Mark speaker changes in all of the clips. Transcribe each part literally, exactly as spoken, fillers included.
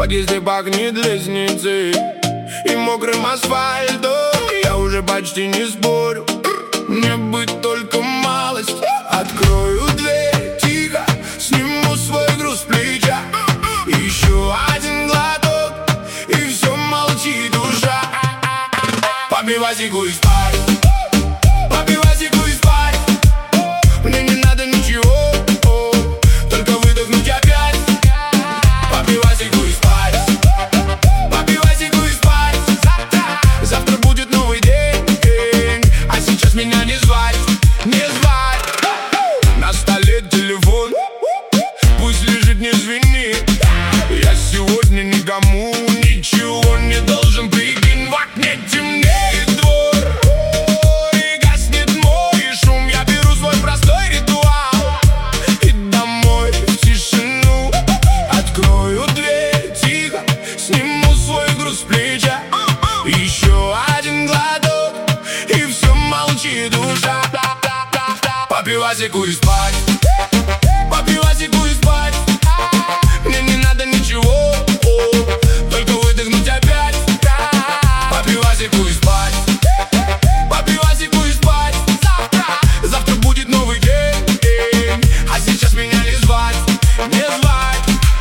Speaker 1: подъезде пахнет лестницей и мокрым асфальтом. Я уже почти не спорю, мне бы только малость. Открою дверь тихо, сниму свой груз с плеча. Еще один глоток, и все молчит душа. По пивасику и спать, по пивасику и спать. Мне не надо ничего, только выдохнуть опять. По пивасику и спать, по пивасику и спать. Завтра будет новый день, а сейчас меня не звать, не звать. На столе телефон, пусть лежит, не звенит. Я сегодня никому ничего не должен, прикинь. В окне темнеет двор, и гаснет мой шум. Я беру свой простой ритуал и домой в тишину. Открою дверь тихо, сниму свой груз с плеча. Еще один глоток, и все молчит душа. По пивасику и спать, по пивасику и спать. Мне не надо ничего, только выдохнуть опять. По пивасику и спать, по пивасику и спать. Завтра, завтра будет новый день, а сейчас меня не звать, не звать.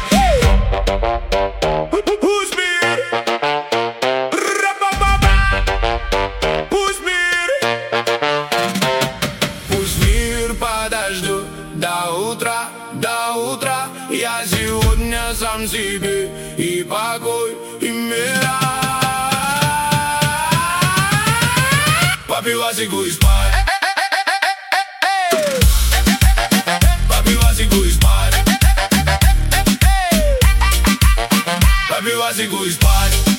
Speaker 1: Пусть мир, пусть мир, пусть мир подождет до утра, до утра. Я сегодня сам себе и покой, и мира. По пивасику и спать, по пивасику и спать, по пивасику и спать.